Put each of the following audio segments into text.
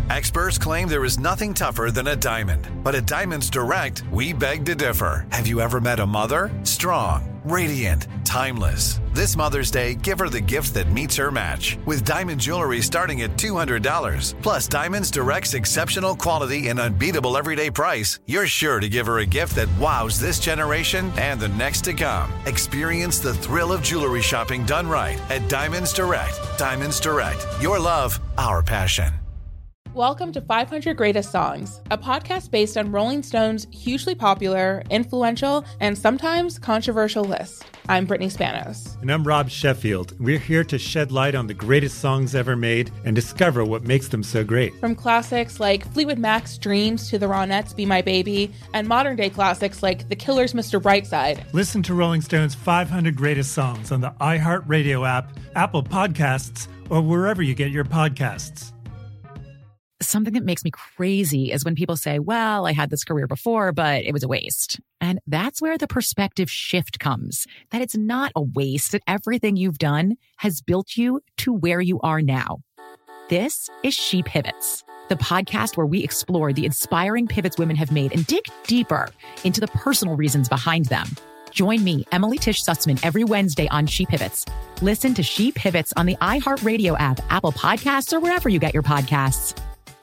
Experts claim there is nothing tougher than a diamond. But at Diamonds Direct, we beg to differ. Have you ever met a mother? Strong, radiant, timeless. This Mother's Day, give her the gift that meets her match. With diamond jewelry starting at $200. Plus Diamonds Direct's exceptional quality and unbeatable everyday price, you're sure to give her a gift that wows this generation and the next to come. Experience the thrill of jewelry shopping done right at Diamonds Direct. Diamonds Direct. Your love, our passion. Welcome to 500 Greatest Songs, a podcast based on Rolling Stone's hugely popular, influential, and sometimes controversial list. I'm Brittany Spanos. And I'm Rob Sheffield. We're here to shed light on the greatest songs ever made and discover what makes them so great. From classics like Fleetwood Mac's Dreams to the Ronettes' Be My Baby, and modern-day classics like The Killers' Mr. Brightside. Listen to Rolling Stone's 500 Greatest Songs on the iHeartRadio app, Apple Podcasts, or wherever you get your podcasts. Something that makes me crazy is when people say, well, I had this career before, but it was a waste. And that's where the perspective shift comes, that it's not a waste, that everything you've done has built you to where you are now. This is She Pivots, the podcast where we explore the inspiring pivots women have made and dig deeper into the personal reasons behind them. Join me, Emily Tish Sussman, every Wednesday on She Pivots. Listen to She Pivots on the iHeartRadio app, Apple Podcasts, or wherever you get your podcasts.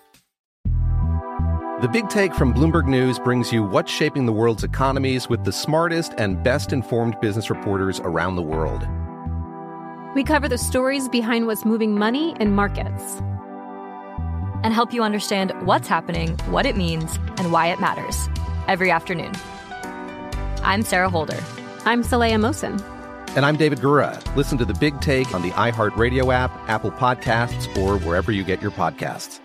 The Big Take from Bloomberg News brings you what's shaping the world's economies with the smartest and best-informed business reporters around the world. We cover the stories behind what's moving money and markets, and help you understand what's happening, what it means, and why it matters every afternoon. I'm Sarah Holder. I'm Saleha Mohsin. And I'm David Gura. Listen to The Big Take on the iHeartRadio app, Apple Podcasts, or wherever you get your podcasts.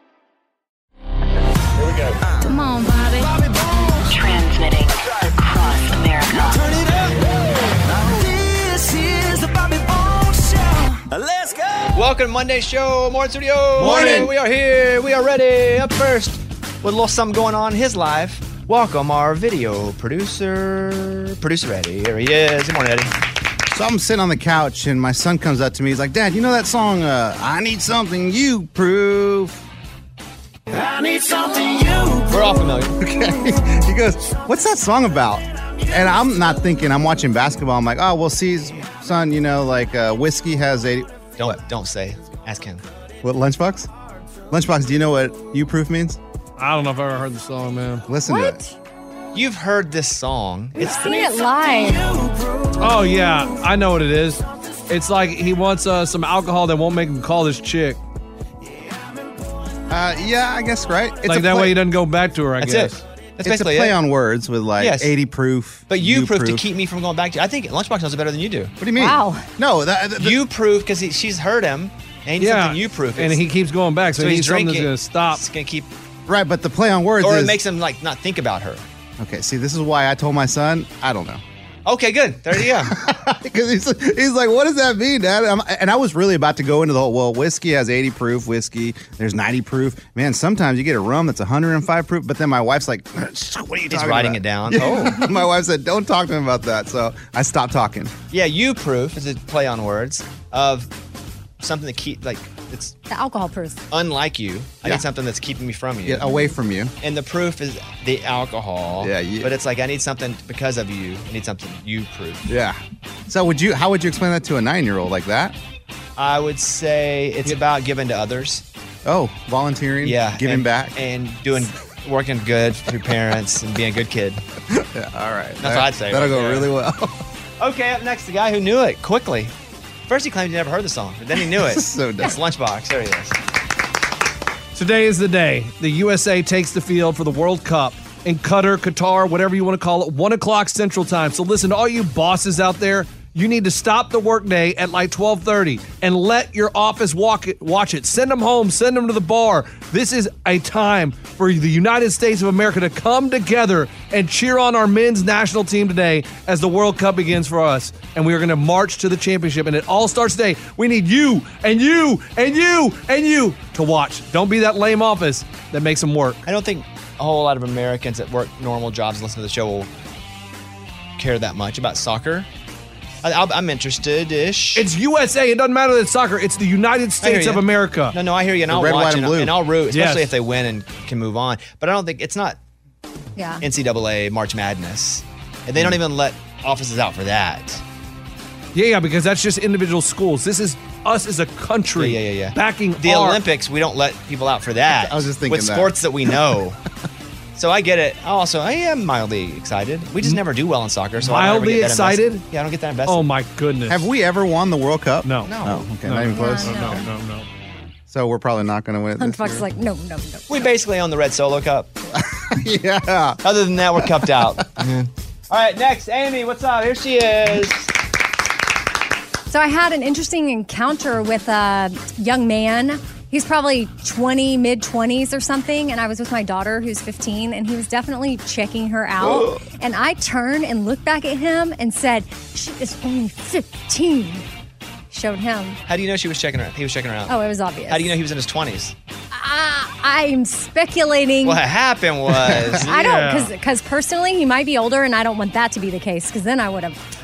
Here we go. Come on, Bobby. Transmitting across America. Turn it up. This is the Bobby Bones Show. Let's go. Welcome to Monday's show. Morning, studio. Morning. We are here. We are ready. Up first, with a little something going on in his life. Welcome our video producer Eddie. Here he is. Good morning, Eddie. So I'm sitting on the couch, and my son comes up to me. He's like, Dad, you know that song, I Need Something You Prove? I need something you. We're all familiar. Okay. He goes, what's that song about? And I'm not thinking, I'm watching basketball. I'm like, oh, well, see, son, you know, like whiskey has 80. Don't say. Ask him. What, Lunchbox? Lunchbox, do you know what you proof means? I don't know if I've ever heard the song, man. Listen to it. You've heard this song. We've seen it live. Oh, yeah. I know what it is. It's like he wants some alcohol that won't make him call this chick. Yeah, I guess, right? It's like that way he doesn't go back to her, I That's guess. it. That's It's a basically play it. on words with like Yes. 80 proof. But you proof to keep me from going back to you. I think Lunchbox knows it better than you do. What do you mean? Wow. No, You proof because she's heard him. And he needs something you proof. And he keeps going back, so he he's needs something that's drinking. going to stop. It's going to keep. right, but the play on words Or is. it makes him like not think about her. Okay, see, this is why I told my son, I don't know. Okay, good. There you go. Because he's like, what does that mean, Dad? And I was really about to go into the whole, well, whiskey has 80 proof whiskey. There's 90 proof. Man, sometimes you get a rum that's 105 proof. But then my wife's like, what are you talking He's writing about? it down. Yeah. Oh. My wife said, don't talk to him about that. So I stopped talking. Yeah, you proof is a play on words of something that keep like it's The alcohol proof. unlike you. I Yeah. need something that's keeping me from you. Get away from you. And the proof is the alcohol. Yeah, But it's like I need something because of you. I need something you proof. Yeah. So how would you explain that to a 9-year-old like that? I would say it's about giving to others. Oh, volunteering. Yeah. Giving back. And working good for your parents and being a good kid. Yeah, all right. That's what I'd say. That'll right go there. really well. Okay, up next, the guy who knew it quickly. First, he claimed he never heard the song, but then he knew it. So dumb. It's Lunchbox. There he is. Today is the day the USA takes the field for the World Cup in Qatar, whatever you want to call it, 1 o'clock Central Time. So listen to all you bosses out there. You need to stop the workday at like 12:30 and let your office watch it. Send them home. Send them to the bar. This is a time for the United States of America to come together and cheer on our men's national team today as the World Cup begins for us. And we are going to march to the championship. And it all starts today. We need you and you and you and you to watch. Don't be that lame office that makes them work. I don't think a whole lot of Americans that work normal jobs and listen to the show will care that much about soccer. I'm interested-ish. It's USA. It doesn't matter that it's soccer. It's the United States of America. No, I hear you, and I'll red, watch white, and blue. and I'll root, especially Yes. if they win and can move on. But I don't think it's not Yeah. NCAA March Madness, and they don't even let offices out for that. Yeah, because that's just individual schools. This is us as a country Yeah. backing The our... Olympics, we don't let people out for that. I was just thinking with that. sports that we know. So I get it. Also, I am mildly excited. We just never do well in soccer. So I don't ever Mildly get that excited? invested. Yeah, I don't get that invested. Oh, my goodness. Have we ever won the World Cup? No. Oh, okay. Not even close? No. So we're probably not going to win it this Hunchbox is year. like, no. We basically own the Red Solo Cup. Yeah. Other than that, we're cupped out. All right, next, Amy, what's up? Here she is. So I had an interesting encounter with a young man. He's probably mid-20s or something, and I was with my daughter who's 15, and he was definitely checking her out. And I turned and looked back at him and said, she is only 15. Showed him. How do you know she was checking her? He was checking her out. Oh, it was obvious. How do you know he was in his 20s? I'm speculating. What happened was... I don't, because personally, he might be older, and I don't want that to be the case, because then I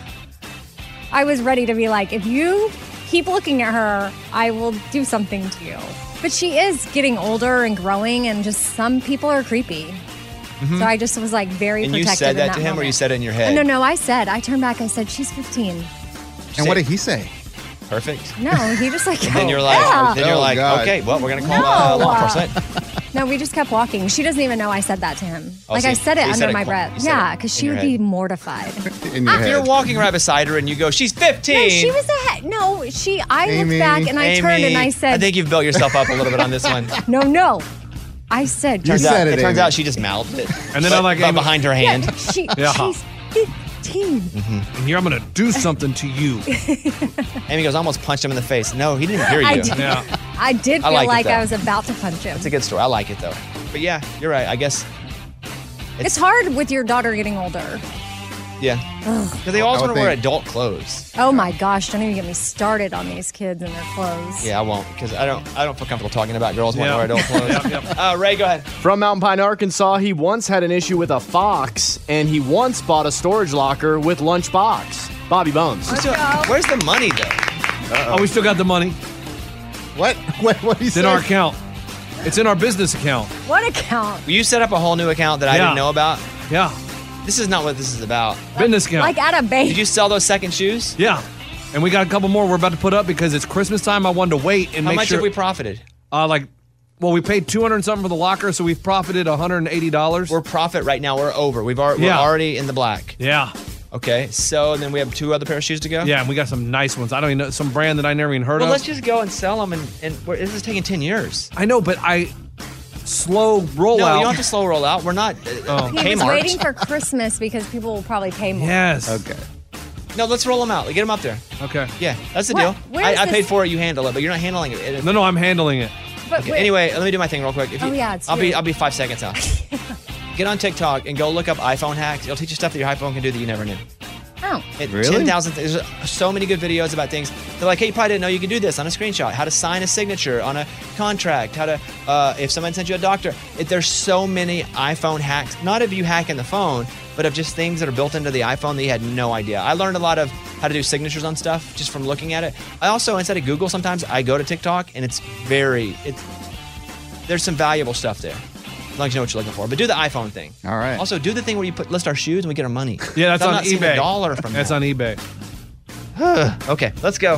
was ready to be like, if you keep looking at her, I will do something to you. But she is getting older and growing, and just some people are creepy. Mhm. So I just was like very And protective you said in that to him, or moment. you said it in your head? No, I turned back, I said, she's 15. And what did he say? Perfect. No, he just like, And then you're like, God. okay, well, we're going to call law enforcement. No, we just kept walking. She doesn't even know I said that to him. Oh, like so I you- said so it you under said it my quick. breath. You said Yeah, it because in she your would be head. mortified. If you're walking right beside her and you go, she's 15. No, she was ahead. No, I looked back and I turned and I said, I think you've built yourself up a little bit on this one. No. I said, It turns out she just mouthed it. And then But- I'm like, but Amy- behind her hand. Yeah, she's 15. And here I'm going to do something to you. Amy goes, I almost punched him in the face. No, he didn't hear you. I did. I did I feel like it, like though. I was about to punch him. It's a good story. I like it, though. But yeah, you're right. I guess, It's hard with your daughter getting older. yeah. Ugh. Because they always I want would to wear think- adult clothes. Oh my gosh, don't even get me started on these kids and their clothes. Yeah, I won't. Because I don't feel comfortable talking about girls wanting to wear Yeah. adult clothes. Ray, go ahead. From Mountain Pine, Arkansas, he once had an issue with a fox, and he once bought a storage locker with lunchbox. Bobby Bones. Where's the money, though? Oh, we still got the money. What? What do you It's in our account. It's in our business account. What account? You set up a whole new account that I Yeah. didn't know about? Yeah. This is not what this is about. Business account. Like at a bank. Did you sell those second shoes? Yeah. And we got a couple more we're about to put up because it's Christmas time. I wanted to wait and How make much sure. have we profited? We paid $200 and something for the locker, so we've profited $180. We're profit right now. We're over. We're already in the black. Yeah. Okay, so then we have 2 other pair of shoes to go? Yeah, and we got some nice ones. I don't even know, some brand that I never even heard Well, of. let's just go and sell them, this is taking 10 years. I know, but slow rollout. No, you don't have to slow roll out. We're not He was Kmart. waiting for Christmas because people will probably pay more. Yes. Okay. No, let's roll them out. Get them up there. Okay. Yeah, that's the What? deal. Where is I paid this- for it. You handle it, but you're not handling it. No, I'm handling it. But Okay, wait, anyway, let me do my thing real quick. Oh, yeah, it's I'll you. be 5 seconds out. Get on TikTok and go look up iPhone hacks. It'll teach you stuff that your iPhone can do that you never knew. Oh. Really? 10,000. There's so many good videos about things. They're like, hey, you probably didn't know you could do this on a screenshot. How to sign a signature on a contract. How to, if someone sent you a doctor. There's so many iPhone hacks. Not of you hacking the phone, but of just things that are built into the iPhone that you had no idea. I learned a lot of how to do signatures on stuff just from looking at it. I also, instead of Google, sometimes I go to TikTok and there's some valuable stuff there. As long as you know what you're looking for. But do the iPhone thing. All right. Also, do the thing where you list our shoes and we get our money. Yeah, that's I'm on not seeing eBay. $1 from That's that. on eBay. Okay, let's go.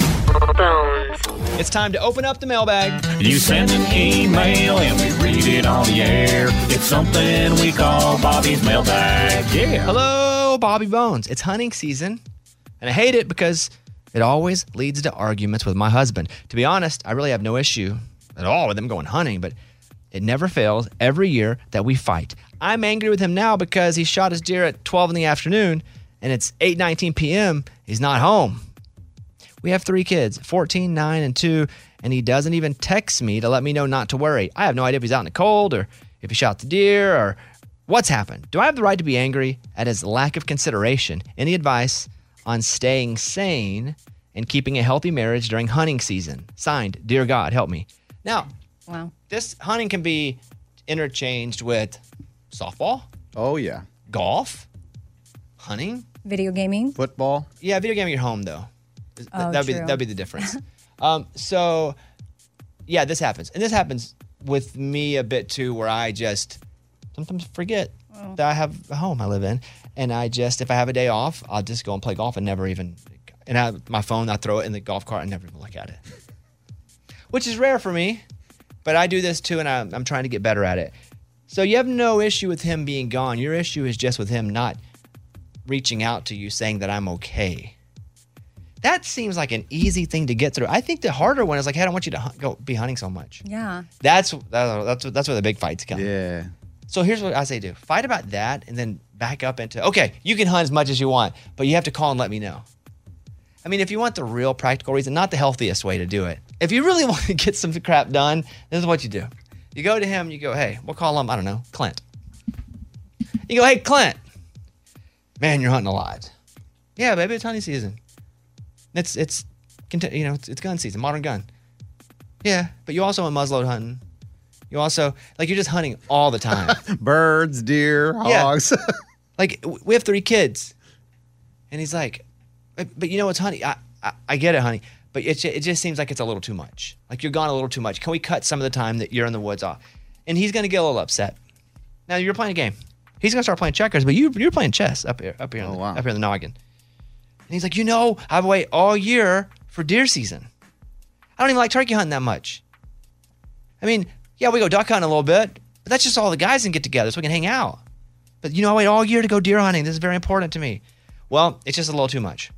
It's time to open up the mailbag. You send an email and we read it on the air. It's something we call Bobby's mailbag. Yeah. Hello, Bobby Bones. It's hunting season, and I hate it because it always leads to arguments with my husband. To be honest, I really have no issue at all with him going hunting, but it never fails every year that we fight. I'm angry with him now because he shot his deer at 12 in the afternoon, and it's 8:19 p.m. He's not home. We have 3 kids, 14, 9, and 2, and he doesn't even text me to let me know not to worry. I have no idea if he's out in the cold or if he shot the deer or what's happened. Do I have the right to be angry at his lack of consideration? Any advice on staying sane and keeping a healthy marriage during hunting season? Signed, Dear God, help me. Now, Wow. this hunting can be interchanged with softball. Oh, yeah. Golf, hunting. Video gaming. Football. Yeah, video gaming at home though. Oh, That'd be the difference. So yeah, this happens. And this happens with me a bit too, where I just sometimes forget that I have a home I live in. And if I have a day off, I'll just go and play golf and never even, my phone, I throw it in the golf cart and never even look at it. Which is rare for me, but I do this too, and I'm trying to get better at it. So you have no issue with him being gone. Your issue is just with him not reaching out to you saying that I'm okay. That seems like an easy thing to get through. I think the harder one is like, hey, I don't want you to go be hunting so much. Yeah. That's where the big fights come. Yeah. So here's what I say do. Fight about that and then back up into, okay, you can hunt as much as you want, but you have to call and let me know. I mean, if you want the real practical reason, not the healthiest way to do it. If you really want to get some crap done, this is what you do. You go to him, you go, hey, we'll call him, I don't know, Clint. You go, hey, Clint. Man, you're hunting a lot. Yeah, baby, it's hunting season. It's gun season, modern gun. Yeah, but you also went muzzleload hunting. You also, you're just hunting all the time. Birds, deer, hogs. Yeah. We have 3 kids. And he's like, but you know what's honey? I get it, honey. But it just seems like it's a little too much. Like you're gone a little too much. Can we cut some of the time that you're in the woods off? And he's going to get a little upset. Now you're playing a game. He's going to start playing checkers, but you're playing chess up here in the noggin. And he's like, I wait all year for deer season. I don't even like turkey hunting that much. I mean, yeah, we go duck hunting a little bit, but that's just all the guys can get together so we can hang out. But I wait all year to go deer hunting. This is very important to me. Well, it's just a little too much.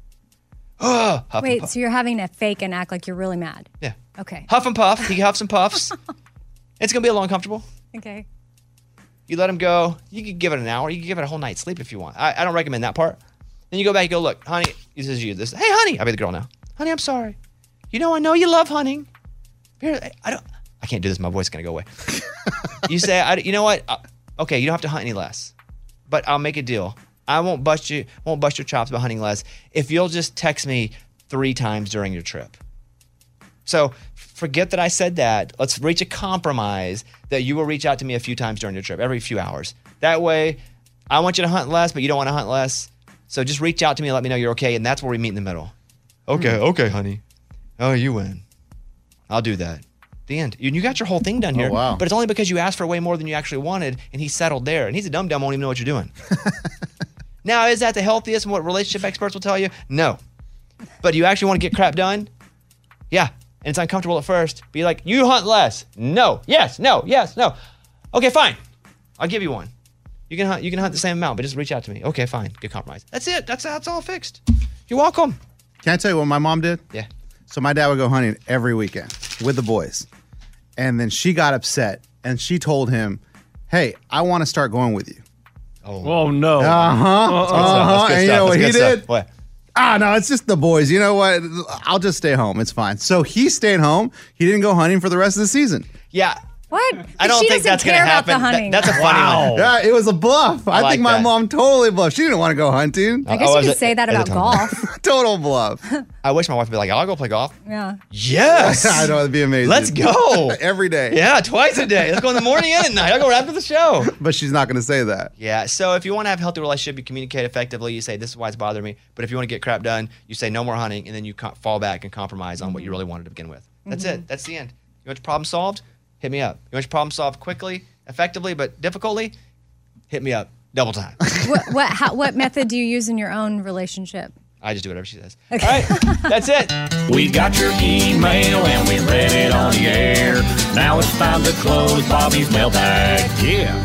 Wait, so you're having to fake and act like you're really mad? Yeah. Okay. Huff and puff. He huffs and puffs. It's going to be a little uncomfortable. Okay. You let him go. You could give it an hour. You can give it a whole night's sleep if you want. I don't recommend that part. Then you go back and go, look, honey, he says you this. Hey, honey. I'll be the girl now. Honey, I'm sorry. I know you love hunting. Here, I can't do this. My voice is going to go away. You say, you know what? Okay, you don't have to hunt any less. But I'll make a deal. I won't bust your chops about hunting less if you'll just text me 3 times during your trip. So forget that I said that. Let's reach a compromise that you will reach out to me a few times during your trip, every few hours. That way, I want you to hunt less, but you don't want to hunt less. So just reach out to me and let me know you're okay, and that's where we meet in the middle. Okay, honey. Oh, you win. I'll do that. The end. You got your whole thing done here. Oh, wow. But it's only because you asked for way more than you actually wanted, and he settled there. And he's a dumb, won't even know what you're doing. Now, is that the healthiest and what relationship experts will tell you? No. But do you actually want to get crap done? Yeah. And it's uncomfortable at first. But you're like, you hunt less. No. Yes. No. Yes. No. Okay, fine. I'll give you one. You can hunt the same amount, but just reach out to me. Okay, fine. Good compromise. That's it. That's all fixed. You're welcome. Can I tell you what my mom did? Yeah. So my dad would go hunting every weekend with the boys. And then she got upset and she told him, hey, I want to start going with you. Oh no. And you know what he did? What? No, it's just the boys. You know what? I'll just stay home. It's fine. So he stayed home. He didn't go hunting for the rest of the season. Yeah. What? I don't think that's going to happen. That's a funny one. Yeah, it was a bluff. I think my mom totally bluffed. She didn't want to go hunting. I guess you could say that about golf. Total bluff. I wish my wife would be like, I'll go play golf. Yeah. Yes. I know, it'd be amazing. Let's go. Every day. Yeah, twice a day. Let's go in the morning and at night. I'll go right after the show. But she's not going to say that. Yeah, so if you want to have a healthy relationship, you communicate effectively. You say, this is why it's bothering me. But if you want to get crap done, you say no more hunting, and then you fall back and compromise on what you really wanted to begin with. That's it. That's the end. You want your problem solved? Hit me up. You want your problem solved quickly, effectively, but difficultly? Hit me up. Double time. What method do you use in your own relationship? I just do whatever she says. Okay. All right, that's it. We got your email and we read it on the air. Now it's time to close Bobby's mailbag. Yeah.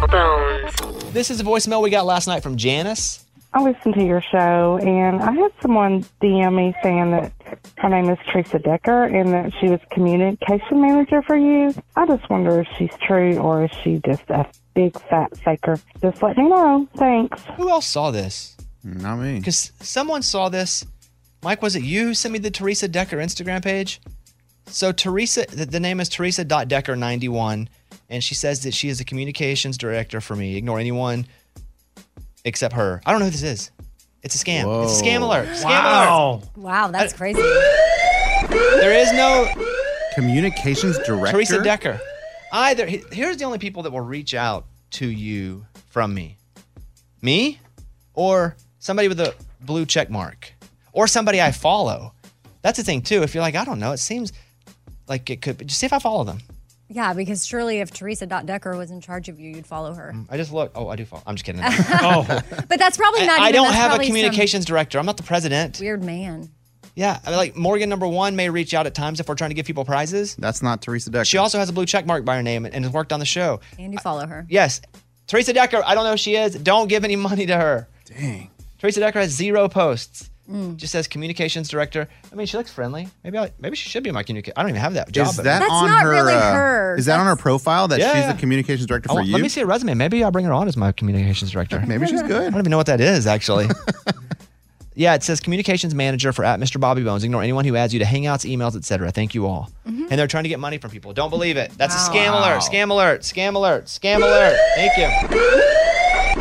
This is a voicemail we got last night from Janice. I listened to your show, and I had someone DM me saying that her name is Teresa Decker and that she was communication manager for you. I just wonder if she's true or is she just a big fat faker. Just let me know. Thanks. Who else saw this? Not me. Because someone saw this. Mike, was it you who sent me the Teresa Decker Instagram page? So Teresa, the name is Teresa.Decker91, and she says that she is the communications director for me. Ignore anyone except her. I don't know who this is. It's a scam. Whoa. It's a scam alert. Scam alert. Wow, that's crazy. There is no communications director. Teresa Decker. Here's the only people that will reach out to you from me. Me or somebody with a blue check mark or somebody I follow. That's the thing too. If you're like, I don't know, it seems like it could be. Just see if I follow them. Yeah, because surely if Teresa.Decker was in charge of you, you'd follow her. I just look. Oh, I do follow. I'm just kidding. But that's probably not I even, don't that's have a probably some communications director. I'm not the president. weird man. Yeah, I mean, like Morgan number 1 may reach out at times if we're trying to give people prizes. That's not Teresa Decker. She also has a blue check mark by her name and has worked on the show. And you follow her. Yes. Teresa Decker, I don't know who she is. Don't give any money to her. Dang. Teresa Decker has 0 posts. Just says communications director. I mean, she looks friendly. Maybe she should be my communication. I don't even have that job. Is that on her? Is that on her profile that she's the communications director for you? Let me see a resume. Maybe I'll bring her on as my communications director. Maybe she's good. I don't even know what that is, actually. Yeah, it says communications manager for @Mr. Bobby Bones. Ignore anyone who adds you to Hangouts, emails, etc. Thank you all. And they're trying to get money from people. Don't believe it. That's a scam alert. Scam alert. Scam alert. Scam alert. Thank you.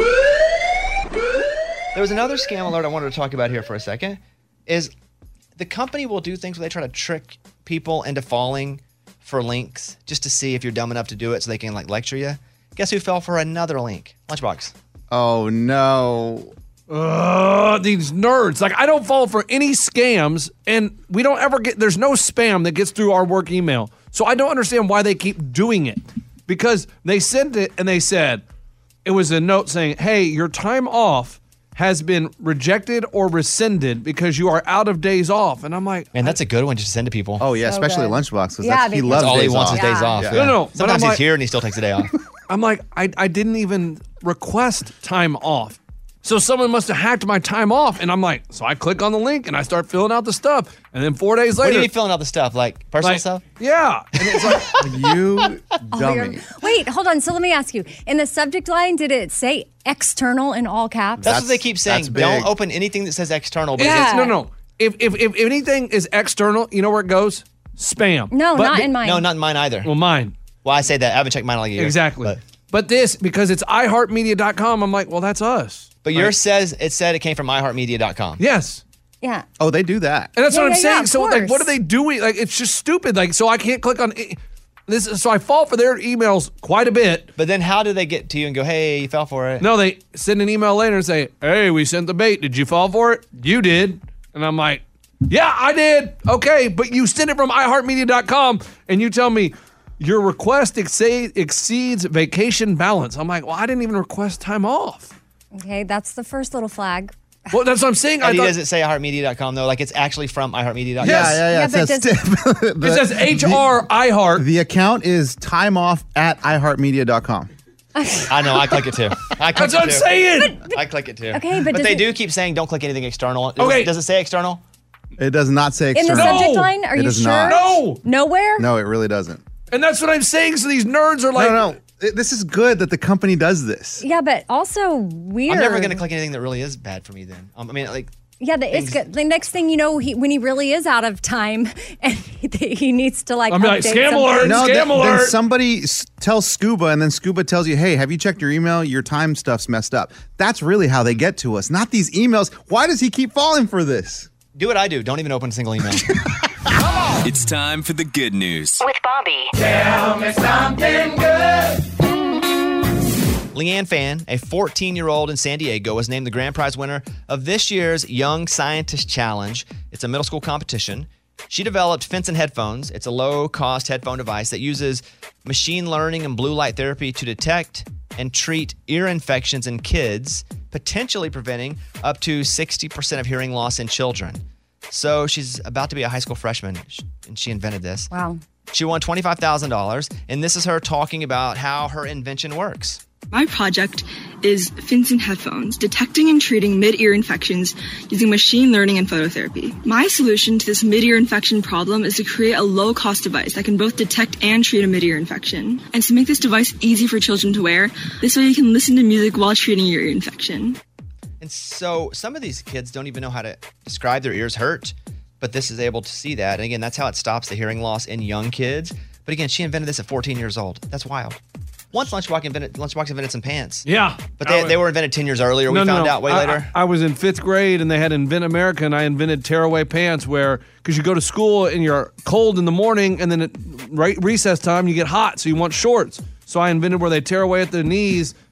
There was another scam alert I wanted to talk about here for a second. Is the company will do things where they try to trick people into falling for links just to see if you're dumb enough to do it so they can like lecture you. Guess who fell for another link? Lunchbox. Oh no. These nerds. Like, I don't fall for any scams, and we don't ever get, there's no spam that gets through our work email. So I don't understand why they keep doing it. Because they sent it and they said, it was a note saying, hey, your time off has been rejected or rescinded because you are out of days off. And I'm like, man, that's a good one just to send to people. Oh, yeah, especially Lunchbox, because he that's loves all he days wants off. is days off. Yeah. No. Sometimes but he's here and he still takes a day off. I'm like, I didn't even request time off. So someone must have hacked my time off. And I'm like, so I click on the link and I start filling out the stuff. And then 4 days later. What do you mean filling out the stuff? Like personal stuff? Yeah. And it's like, you dummy. Wait, hold on. So let me ask you. In the subject line, did it say external in all caps? That's what they keep saying. that's big. Don't open anything that says external. Yeah. No. If anything is external, you know where it goes? Spam. No, not in mine. No, not in mine either. Well, mine. Well, I say that. I haven't checked mine in like a year. Exactly. But this, because it's iHeartMedia.com, I'm like, well, that's us. But yours said it came from iHeartMedia.com. Yes. Yeah. Oh, they do that. And that's what I'm saying. of So, like, course. what are they doing? Like, it's just stupid. Like, so I can't click on this. So I fall for their emails quite a bit. But then how do they get to you and go, hey, you fell for it? No, they send an email later and say, hey, we sent the bait. Did you fall for it? You did. And I'm like, yeah, I did. Okay, but you sent it from iHeartMedia.com and you tell me your request exceeds vacation balance. I'm like, well, I didn't even request time off. Okay, that's the first little flag. Well, that's what I'm saying. And does it say iHeartMedia.com though? Like it's actually from iHeartMedia.com? Yeah. Yeah, but It says HR iHeart. The account is timeoff@iHeartMedia.com. I know. I click it too. That's what I'm saying. I click it too. Okay, but does they it- do keep saying don't click anything external. Okay. Does it say external? It does not say In the external. subject line, are It you does sure? not. No. Nowhere? No, it really doesn't. And that's what I'm saying. So these nerds are like, No. This is good that the company does this. Yeah, but also weird. I'm never going to click anything that really is bad for me then. I mean, like. Yeah, it's good. The next thing you know, when he really is out of time and he needs to like I'm like, update scam something. alert. No, Scam alert. then somebody tells Scuba, and then Scuba tells you, hey, have you checked your email? Your time stuff's messed up. That's really how they get to us, not these emails. Why does he keep falling for this? Do what I do. Don't even open a single email. It's time for the good news. With Bobby. Tell me something good. Leanne Fan, a 14-year-old in San Diego, was named the grand prize winner of this year's Young Scientist Challenge. It's a middle school competition. She developed Fenson headphones. It's a low-cost headphone device that uses machine learning and blue light therapy to detect and treat ear infections in kids, potentially preventing up to 60% of hearing loss in children. So she's about to be a high school freshman, and she invented this. Wow. She won $25,000, and this is her talking about how her invention works. My project is Fenson headphones, detecting and treating mid-ear infections using machine learning and phototherapy. My solution to this mid-ear infection problem is to create a low-cost device that can both detect and treat a mid-ear infection. And to make this device easy for children to wear, this way you can listen to music while treating your ear infection. And so some of these kids don't even know how to describe their ears hurt, but this is able to see that. And again, that's how it stops the hearing loss in young kids. But again, she invented this at 14 years old. That's wild. Once Lunchbox invented some pants. Yeah. But they were invented 10 years earlier. We found out way later. I was in 5th grade and they had Invent America and I invented tearaway pants where, because you go to school and you're cold in the morning and then at recess time you get hot, so you want shorts. So I invented where they tear away at the knees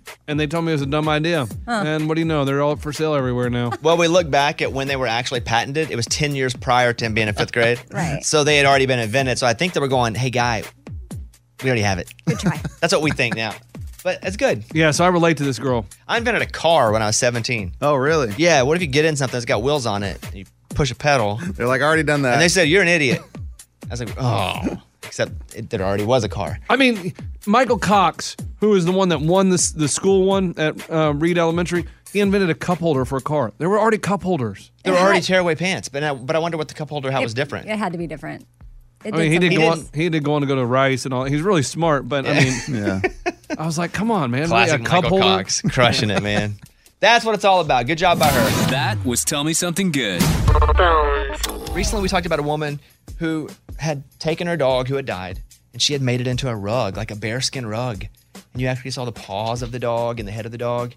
And they told me it was a dumb idea. Huh. And what do you know? They're all for sale everywhere now. Well, we look back at when they were actually patented. It was 10 years prior to him being in 5th grade. Right. So they had already been invented. So I think they were going, hey, guy, we already have it. Good try. That's what we think now. But it's good. Yeah, so I relate to this girl. I invented a car when I was 17. Oh, really? Yeah, what if you get in something that's got wheels on it and you push a pedal? They're like, I already done that. And they said, you're an idiot. I was like, oh. Except there already was a car. I mean, Michael Cox, who is the one that won the school one at Reed Elementary, he invented a cup holder for a car. There were already cup holders. There were already tearaway pants, but I wonder what the cup holder, how it was different. It had to be different. He did go on to go to Rice and all. He's really smart, but I mean, yeah. I was like, come on, man. Classic A cup Michael holder? Cox, crushing it, man. That's what it's all about. Good job by her. That was Tell Me Something Good. Recently, we talked about a woman who had taken her dog who had died, and she had made it into a rug, like a bearskin rug. And you actually saw the paws of the dog and the head of the dog.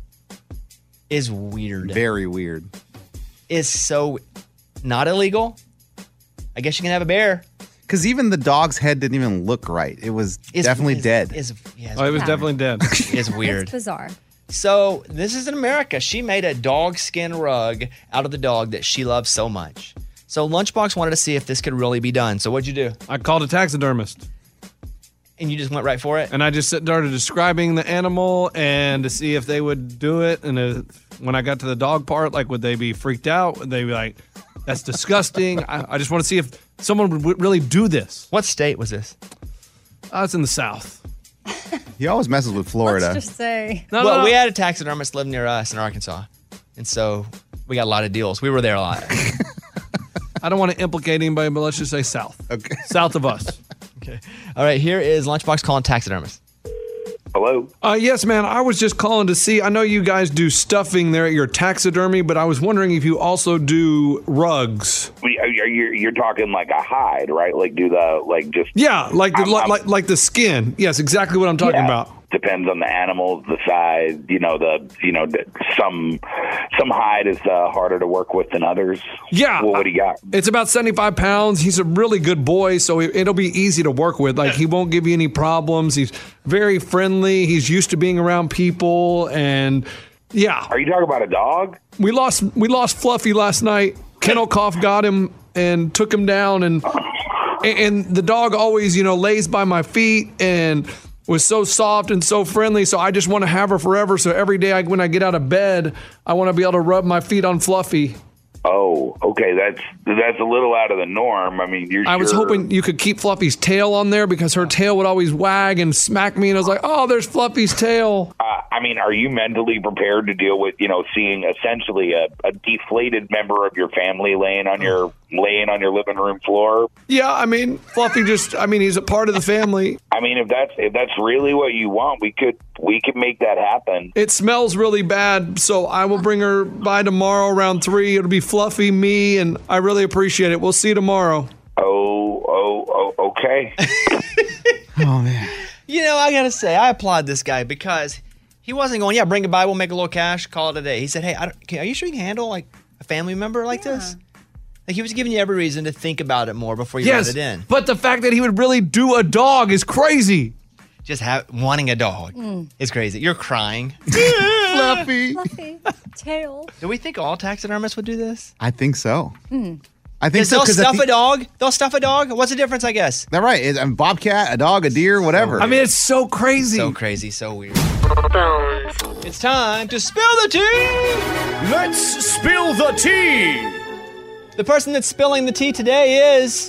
Is weird. Very weird. Is so not illegal. I guess you can have a bear. Because even the dog's head didn't even look right. It was definitely dead. It was definitely dead. It's weird. It's bizarre. So this is in America. She made a dog skin rug out of the dog that she loves so much. So Lunchbox wanted to see if this could really be done. So what'd you do? I called a taxidermist. And you just went right for it? And I just started describing the animal and to see if they would do it. And when I got to the dog part, like, would they be freaked out? Would they be like, that's disgusting? I just want to see if someone would really do this. What state was this? It's in the South. He always messes with Florida. Let's just say. No. We had a taxidermist live near us in Arkansas. And so we got a lot of deals. We were there a lot. I don't want to implicate anybody, but let's just say South. Okay. South of us. Okay. All right, here is Lunchbox calling taxidermist. Hello? Yes, man. I was just calling to see. I know you guys do stuffing there at your taxidermy, but I was wondering if you also do rugs. You're talking like a hide, right? Like do the just yeah, like the skin. Yes, exactly what I'm talking about. Depends on the animals, the size. Some hide is harder to work with than others. Yeah. Well, what do you got? It's about 75 pounds. He's a really good boy, so it'll be easy to work with. Like, he won't give you any problems. He's very friendly. He's used to being around people, and yeah. Are you talking about a dog? We lost Fluffy last night. Kennel cough got him and took him down, and the dog always, lays by my feet and was so soft and so friendly. So I just want to have her forever. So every day when I get out of bed, I want to be able to rub my feet on Fluffy. Oh, okay. That's a little out of the norm. I mean, I was hoping you could keep Fluffy's tail on there because her tail would always wag and smack me. And I was like, oh, there's Fluffy's tail. I mean, are you mentally prepared to deal with, seeing essentially a deflated member of your family laying on your living room floor? Yeah, I mean, Fluffy he's a part of the family. I mean, if that's really what you want, we could make that happen. It smells really bad, so I will bring her by tomorrow around 3. It'll be Fluffy, me, and I really appreciate it. We'll see you tomorrow. Oh, okay. Oh, man. I got to say, I applaud this guy because he wasn't going, bring it by, we'll make a little cash, call it a day. He said, hey, are you sure you can handle like a family member like this? Like, he was giving you every reason to think about it more before you let it in. But the fact that he would really do a dog is crazy. Just wanting a dog is crazy. You're crying. Fluffy. Tail. Do we think all taxidermists would do this? I think so. I think so. They'll stuff a dog? They'll stuff a dog? What's the difference, I guess? They're right. A bobcat, a dog, a deer, whatever. I mean, it's so crazy. So crazy, so weird. It's time to spill the tea. Let's spill the tea. The person that's spilling the tea today is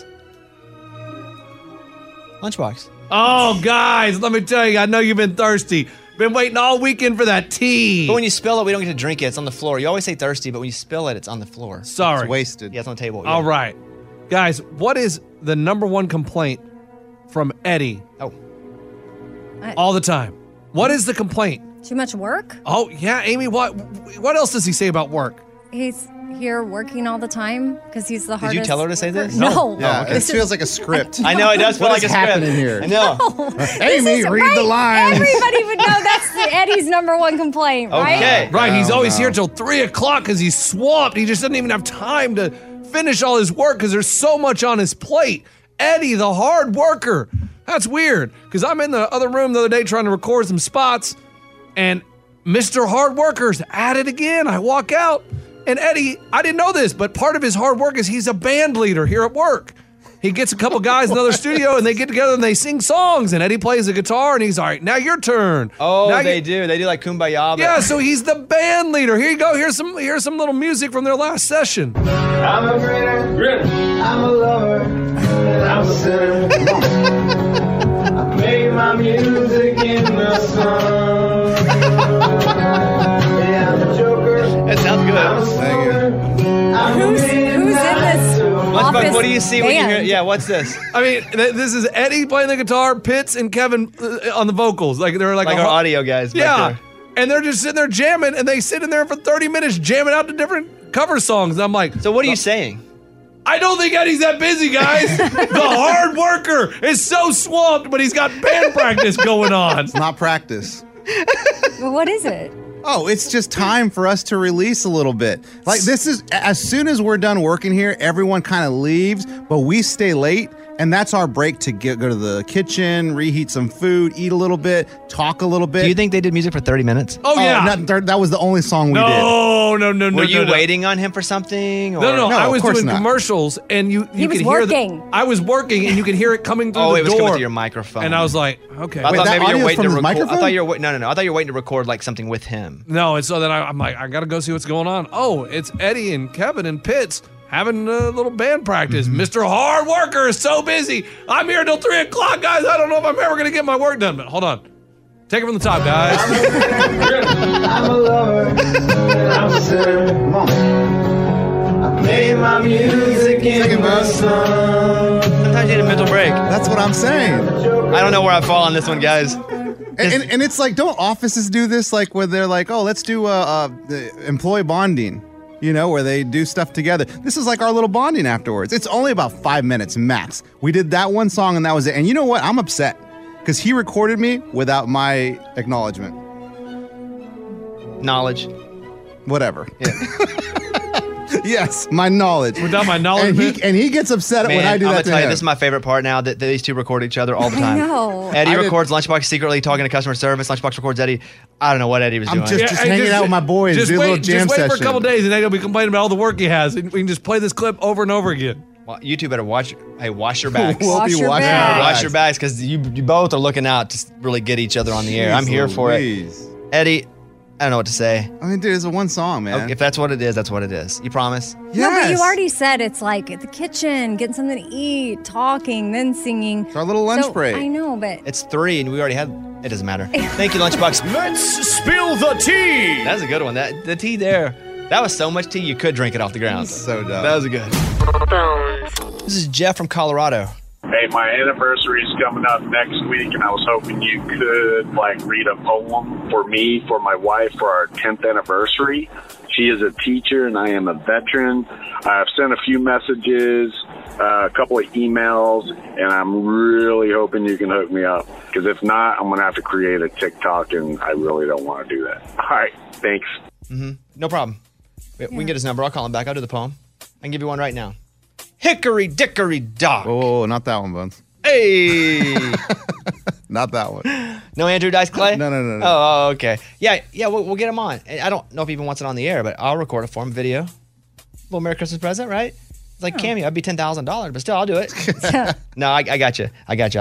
Lunchbox. Oh, guys, let me tell you, I know you've been thirsty. Been waiting all weekend for that tea. But when you spill it, we don't get to drink it. It's on the floor. You always say thirsty, but when you spill it, it's on the floor. Sorry. It's wasted. Yeah, it's on the table. All right. Guys, what is the number one complaint from Eddie? All the time. What is the complaint? Too much work? Oh, yeah, Amy, what else does he say about work? He's here working all the time because he's the hardest. Did you tell her to say this? No. Yeah, it feels like a script. I know, it does feel like a script. happening here? I know. Amy, read the lines. Everybody would know that's Eddie's number one complaint, right? Okay. Right, he's always here till 3 o'clock because he's swamped. He just doesn't even have time to finish all his work because there's so much on his plate. Eddie, the hard worker. That's weird because I'm in the other room the other day trying to record some spots, And Mr. Hard Worker's at it again. I walk out, and Eddie, I didn't know this, but part of his hard work is he's a band leader here at work. He gets a couple guys in another studio, and they get together and they sing songs, and Eddie plays the guitar, and he's all right, now your turn. Oh, now they do. They do like Kumbaya. But Yeah, so he's the band leader. Here you go. Here's some little music from their last session. I'm a grinner, I'm a lover, and I'm a sinner. I make my music in the sun. Yeah, I'm a joker. That sounds good. Who's in this Lunchbox, what do you see when you hear? band? Yeah, what's this? I mean, this is Eddie playing the guitar, Pitts and Kevin on the vocals. Like they're like Like our audio guys. back Yeah. there. And they're just sitting there jamming, and they sit in there for 30 minutes jamming out the different cover songs. And I'm like, so what are you saying? I don't think Eddie's that busy, guys. The hard worker is so swamped, but he's got band practice going on. It's not practice. Well, what is it? Oh, it's just time for us to release a little bit. Like this is, as soon as we're done working here, everyone kind of leaves, but we stay late. And that's our break to go to the kitchen, reheat some food, eat a little bit, talk a little bit. Do you think they did music for 30 minutes? Oh, yeah. That was the only song we did. No. Were you waiting on him for something? Or? No, I was of course doing not. commercials, and you He was could hear working. I was working, and you could hear it coming through Oh, the it was door. coming through your microphone. And I was like, okay. I Wait, thought that maybe you're audio's waiting from to his record. microphone? I thought you were no. I thought you were waiting to record like something with him. No, and so then I'm like, I gotta go see what's going on. Oh, it's Eddie and Kevin and Pitts having a little band practice. Mr. Hard Worker is so busy. I'm here till 3 o'clock, guys. I don't know if I'm ever gonna get my work done, but hold on. Take it from the top, guys. I'm a lover, and I'm a sinner. Come on. I play my music in the sun. Sometimes you need a mental break. That's what I'm saying. I don't know where I fall on this one, guys. And it's like, don't offices do this? Like where they're like, oh, let's do the employee bonding. You know, where they do stuff together. This is like our little bonding afterwards. It's only about 5 minutes max. We did that one song and that was it. And you know what? I'm upset because he recorded me without my acknowledgement. Knowledge. Whatever. Yeah. Yes, my knowledge. Without my knowledge. And he gets upset when I do I'm that gonna to tell you, him. this is my favorite part now that these two record each other all the I time. know. Eddie I did- records Lunchbox secretly talking to customer service. Lunchbox records Eddie. I don't know what Eddie was doing. I'm just hanging out with my boys, Just do a wait, little jam just wait session. for a couple days, and then he'll be complaining about all the work he has. And we can just play this clip over and over again. Well, you two better wash your bags. We'll Wash be your washing bags. our Wash your bags because you both are looking out to really get each other on the air. I'm here for it. Louise. Eddie, I don't know what to say. I mean, dude, it's a one song, man. Okay, if that's what it is, that's what it is. You promise? No, but you Yes. already said it's like at the kitchen, getting something to eat, talking, then singing. It's our little lunch So, break. I know, but It's 3 and we already had. It doesn't matter. Thank you, Lunchbox. Let's spill the tea. That's a good one. The tea there. That was so much tea you could drink it off the ground. So dumb. That was a good. This is Jeff from Colorado. Hey, my anniversary's coming up next week, and I was hoping you could, read a poem for me, for my wife, for our 10th anniversary. She is a teacher, and I am a veteran. I've sent a few messages, a couple of emails, and I'm really hoping you can hook me up. Because if not, I'm going to have to create a TikTok, and I really don't want to do that. All right, thanks. Mm-hmm. No problem. We can get his number. I'll call him back. I'll do the poem. I can give you one right now. Hickory dickory dock. Oh, not that one, Bones. Hey. Not that one. No Andrew Dice Clay? No. Oh, okay. Yeah, we'll get him on. I don't know if he even wants it on the air, but I'll record it for him, video. Little Merry Christmas present, right? It's like Cameo. I'd be $10,000, but still, I'll do it. No, I got you.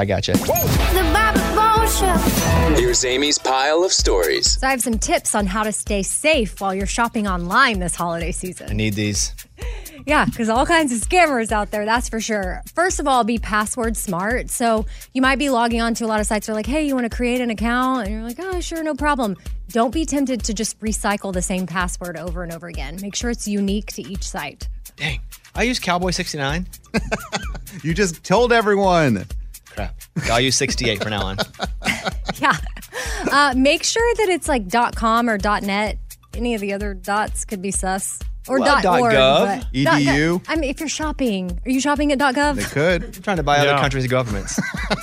The Bobby Bones Show. Here's Amy's pile of stories. So I have some tips on how to stay safe while you're shopping online this holiday I season. need these. Yeah, because all kinds of scammers out there, that's for sure. First of all, be password smart. So you might be logging on to a lot of sites that are like, hey, you want to create an account? And you're like, oh, sure, no problem. Don't be tempted to just recycle the same password over and over again. Make sure it's unique to each site. Dang. I use Cowboy69. You just told everyone. Crap. I'll use 68 for now on. Yeah. Make sure that it's like .com or .net. Any of the other dots could be sus. Or Well, .org. .gov. but- EDU. I mean, if you're shopping, are you shopping at .gov? They could. I'm trying to buy other countries' governments.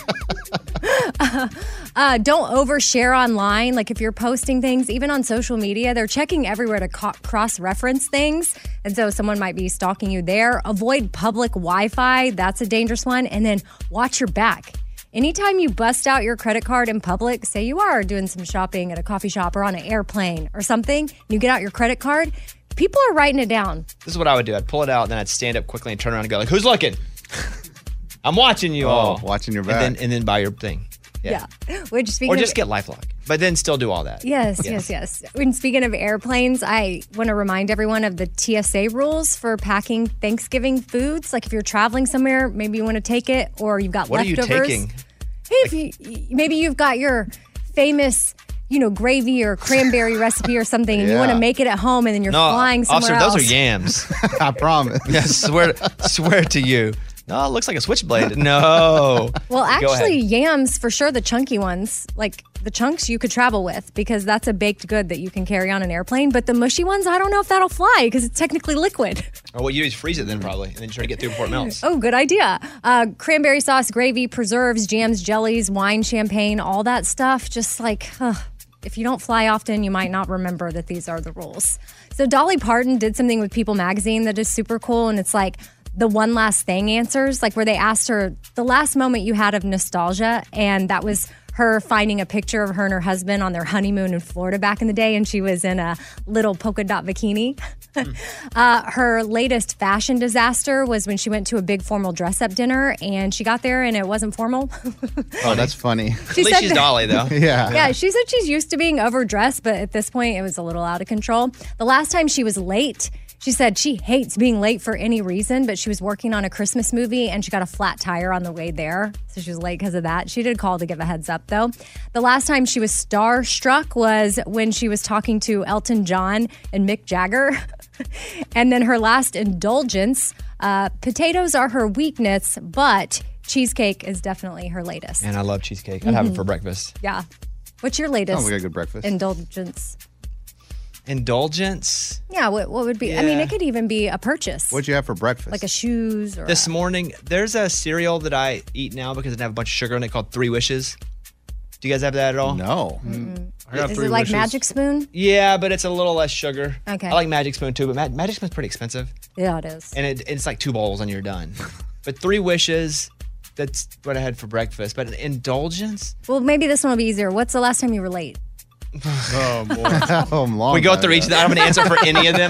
Don't overshare online. Like if you're posting things, even on social media, they're checking everywhere to cross-reference things. And so someone might be stalking you there. Avoid public Wi-Fi. That's a dangerous one. And then watch your back. Anytime you bust out your credit card in public, say you are doing some shopping at a coffee shop or on an airplane or something, and you get out your credit card, people are writing it down. This is what I would do. I'd pull it out, and then I'd stand up quickly and turn around and go like, "Who's looking? I'm watching you all." Watching your back. And then buy your thing. Yeah. Which, Or just get LifeLock, but then still do all that. Yes. When speaking of airplanes, I want to remind everyone of the TSA rules for packing Thanksgiving foods. Like if you're traveling somewhere, maybe you want to take it, or you've got What leftovers. are you taking? Hey, maybe you've got your famous, gravy or cranberry recipe or something, and you want to make it at home, and then you're flying somewhere officer, else. those are yams. I promise. Yes, swear to you. No, it looks like a switchblade. No. Well, Go actually, ahead. yams, for sure, the chunky ones, like the chunks you could travel with because that's a baked good that you can carry on an airplane. But the mushy ones, I don't know if that'll fly because it's technically liquid. Or you just freeze it then probably, and then try to get through before it melts. Oh, good idea. Cranberry sauce, gravy, preserves, jams, jellies, wine, champagne, all that stuff. Just like, if you don't fly often, you might not remember that these are the rules. So Dolly Parton did something with People magazine that is super cool, and it's like the one last thing answers, like where they asked her the last moment you had of nostalgia, and that was her finding a picture of her and her husband on their honeymoon in Florida back in the day, and she was in a little polka dot bikini. Her latest fashion disaster was when she went to a big formal dress-up dinner, and she got there and it wasn't formal. Oh, that's funny. At least she's Dolly, though. Yeah. She said she's used to being overdressed, but at this point, it was a little out of control. The last time she was late, she said she hates being late for any reason, but she was working on a Christmas movie and she got a flat tire on the way there. So she was late because of that. She did call to give a heads up, though. The last time she was starstruck was when she was talking to Elton John and Mick Jagger. And then her last indulgence, potatoes are her weakness, but cheesecake is definitely her latest. And I love cheesecake. I'd have it for breakfast. Yeah. What's your latest Sounds like a good breakfast. indulgence? Indulgence? Yeah, what would be? I mean, it could even be a purchase. What'd you have for breakfast? Like a shoes or This morning, there's a cereal that I eat now because it doesn't have a bunch of sugar in it called Three Wishes. Do you guys have that at all? No. I got Is Three it like Wishes. Magic Spoon? Yeah, but it's a little less sugar. Okay. I like Magic Spoon too, but Magic Spoon's pretty expensive. Yeah, it is. And it's like 2 bowls and you're done. But Three Wishes, that's what I had for breakfast. But an indulgence? Well, maybe this one will be easier. What's the last time you were late? Oh, boy. We go through each of them. I don't have an answer for any of them.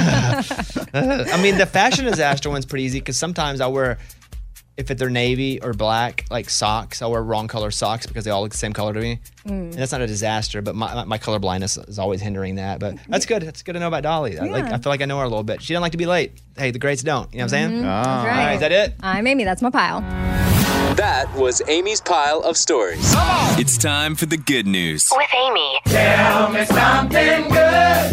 I mean, the fashion disaster one's pretty easy because sometimes I wear, if they're navy or black, like socks, I'll wear wrong color socks because they all look the same color to me. And that's not a disaster, but my color blindness is always hindering that. But that's good. That's good to know about Dolly. I feel like I know her a little bit. She doesn't like to be late. Hey, the greats don't. You know what I'm saying? That's right. All right, is that it? I'm Amy. That's my pile. That was Amy's pile of stories. It's time for the good news. With Amy. Tell me something good.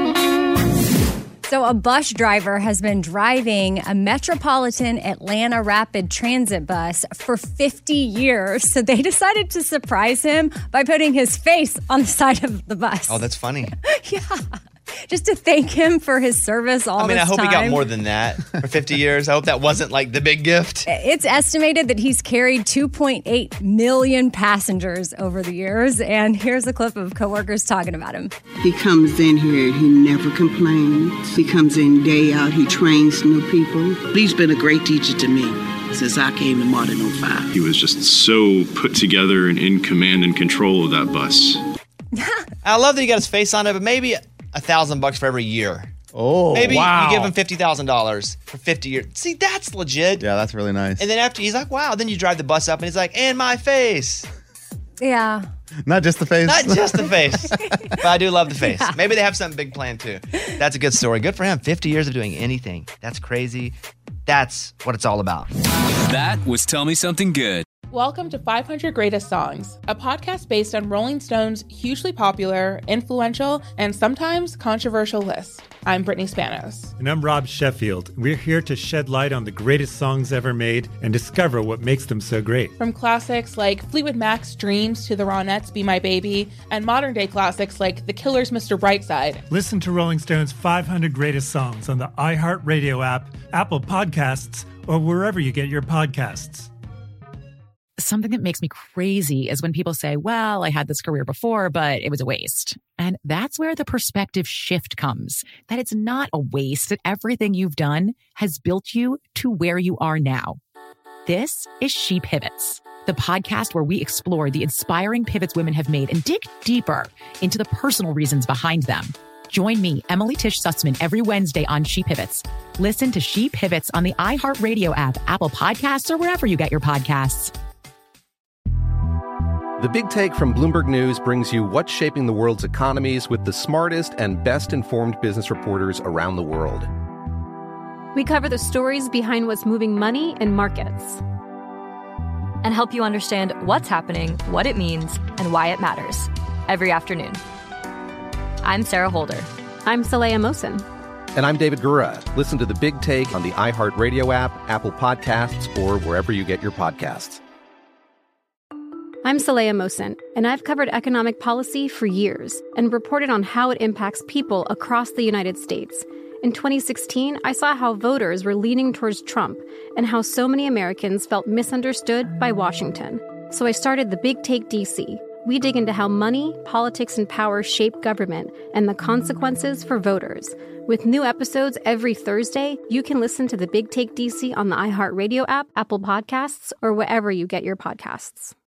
So a bus driver has been driving a Metropolitan Atlanta Rapid Transit bus for 50 years. So they decided to surprise him by putting his face on the side of the bus. Oh, that's funny. Yeah. Just to thank him for his service all this time. I hope he got more than that for 50 years. I hope that wasn't like the big gift. It's estimated that he's carried 2.8 million passengers over the years. And here's a clip of coworkers talking about him. He comes in here, he never complains. He comes in day out, he trains new people. He's been a great teacher to me since I came to Martin 05. He was just so put together and in command and control of that bus. I love that he got his face on it, but maybe $1,000 for every year. Oh, maybe wow. you give him $50,000 for 50 years. See, that's legit. Yeah, that's really nice. And then after he's like, wow. Then you drive the bus up and he's like, and my face. Yeah. Not just the face. Not just the face. But I do love the face. Yeah. Maybe they have something big planned too. That's a good story. Good for him. 50 years of doing anything. That's crazy. That's what it's all about. That was Tell Me Something Good. Welcome to 500 Greatest Songs, a podcast based on Rolling Stone's hugely popular, influential, and sometimes controversial list. I'm Brittany Spanos. And I'm Rob Sheffield. We're here to shed light on the greatest songs ever made and discover what makes them so great. From classics like Fleetwood Mac's Dreams to the Ronettes' Be My Baby, and modern-day classics like The Killer's Mr. Brightside. Listen to Rolling Stone's 500 Greatest Songs on the iHeartRadio app, Apple Podcasts, or wherever you get your podcasts. Something that makes me crazy is when people say, well, I had this career before, but it was a waste. And that's where the perspective shift comes, that it's not a waste, that everything you've done has built you to where you are now. This is She Pivots, the podcast where we explore the inspiring pivots women have made and dig deeper into the personal reasons behind them. Join me, Emily Tish Sussman, every Wednesday on She Pivots. Listen to She Pivots on the iHeartRadio app, Apple Podcasts, or wherever you get your podcasts. The Big Take from Bloomberg News brings you what's shaping the world's economies with the smartest and best-informed business reporters around the world. We cover the stories behind what's moving money and markets, and help you understand what's happening, what it means, and why it matters every afternoon. I'm Sarah Holder. I'm Saleha Mohsin. And I'm David Gura. Listen to The Big Take on the iHeartRadio app, Apple Podcasts, or wherever you get your podcasts. I'm Saleha Mohsin, and I've covered economic policy for years and reported on how it impacts people across the United States. In 2016, I saw how voters were leaning towards Trump and how so many Americans felt misunderstood by Washington. So I started The Big Take DC. We dig into how money, politics, and power shape government and the consequences for voters. With new episodes every Thursday, you can listen to The Big Take DC on the iHeartRadio app, Apple Podcasts, or wherever you get your podcasts.